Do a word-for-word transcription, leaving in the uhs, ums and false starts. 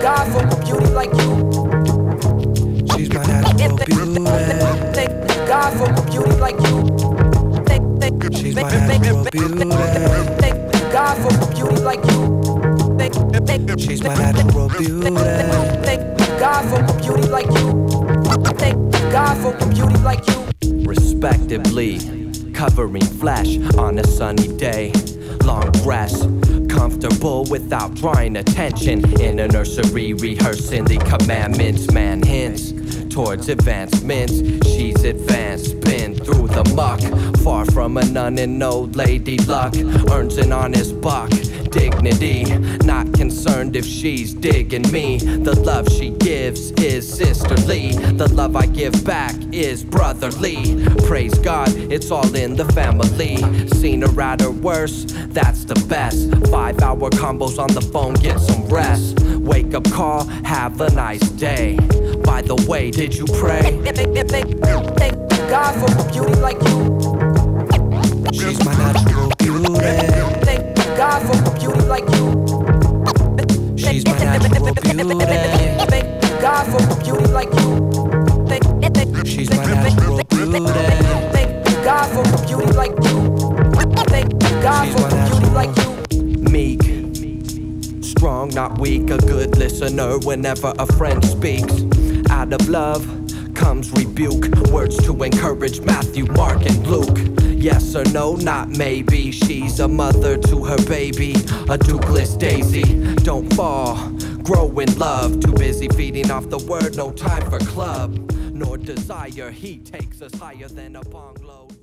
God for a beauty like you. She's my natural beauty. Thank God for a beauty like you. She's my natural beauty. Thank God for a beauty like you. She's my natural beauty. Thank God for a beauty like you. Thank God for a beauty like you. Respectively, covering flesh on a sunny day. Long dress, comfortable without drawing attention. In a nursery, rehearsing the commandments. Man hints towards advancements. She's advanced, been through the muck. Far from a nun and no lady luck. Earns an honest buck. Dignity, not concerned if she's digging me. The love she gives is sisterly. The love I give back is brotherly. Praise God, it's all in the family. Seen her at her worst, that's the best. Five hour combos on the phone, get some rest. Wake up call, have a nice day. By the way, did you pray? Thank God for a beauty like you. She's my natural beauty. Thank God for a beauty like you. She's my natural beauty. Thank God for a beauty like you. She's my natural beauty. Thank God for a beauty like you. Thank God She's for my a beauty natural. like you. Meek, strong, not weak. A good listener whenever a friend speaks. Out of love comes rebuke. Words to encourage Matthew, Mark, and Luke. Yes or no, not maybe. She's a mother to her baby, a Douglas daisy. Don't fall, grow in love. Too busy feeding off the word, no time for club nor desire. He takes us higher than a bong load.